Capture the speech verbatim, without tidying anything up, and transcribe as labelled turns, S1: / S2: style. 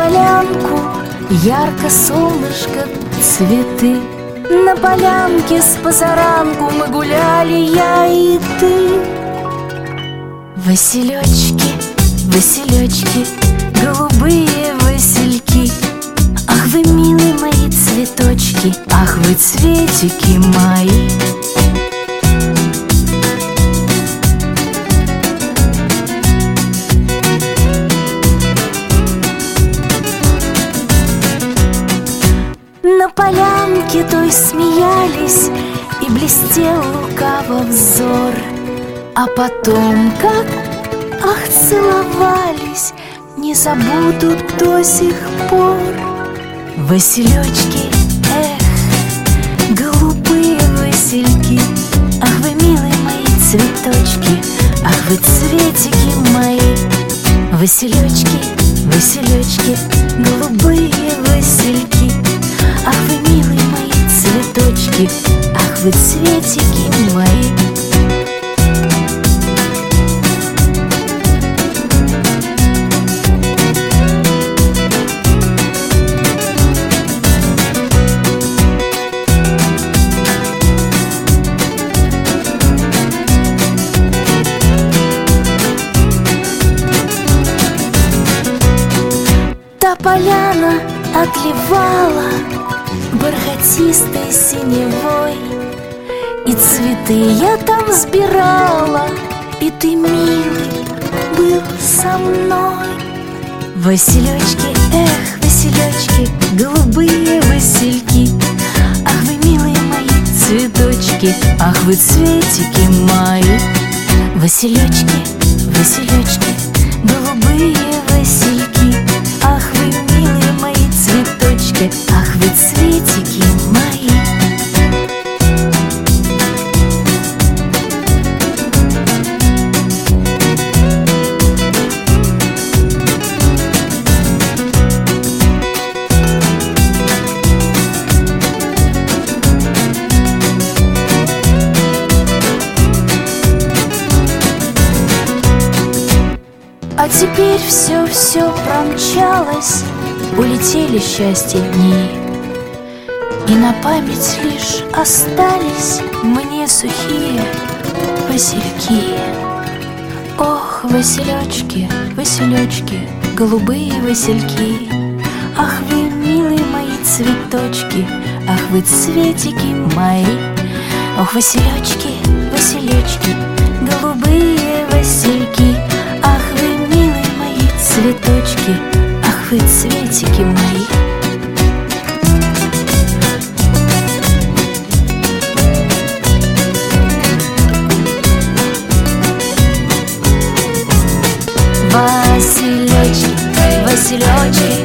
S1: полянку, ярко солнышко, цветы. На полянке с позаранку мы гуляли, я и ты. Василечки, василечки, голубые васильки. Ах вы, милые мои цветочки, ах вы, цветики мои. На полянке той смеялись, и блестел лукаво взор. А потом как, ах, целовались, не забуду до сих пор. Василечки, эх, голубые васильки. Ах вы, милые мои цветочки, ах вы, цветики мои. Василечки, василечки, голубые васильки. Ах вы, милые мои цветочки, ах вы, цветики мои. Та поляна отливала бархатистой синевой, и цветы я там сбирала, и ты, милый, был со мной. Василечки, эх, василечки, голубые васильки. Ах вы, милые мои цветочки, ах вы, цветики мои. Василечки, василечки, голубые васильки. Ах вы, милые мои цветочки, ах вы, цветики мои. А теперь все-все промчалось, улетели счастье дни, и на память лишь остались мне сухие васильки. Ох, василечки, василечки, голубые васильки. Ах вы, милые мои цветочки, ах вы, цветики мои. Ох, василечки, василечки, голубые васильки. Ах вы, милые мои цветочки, ах вы, цветики мои. Василечки, василечки,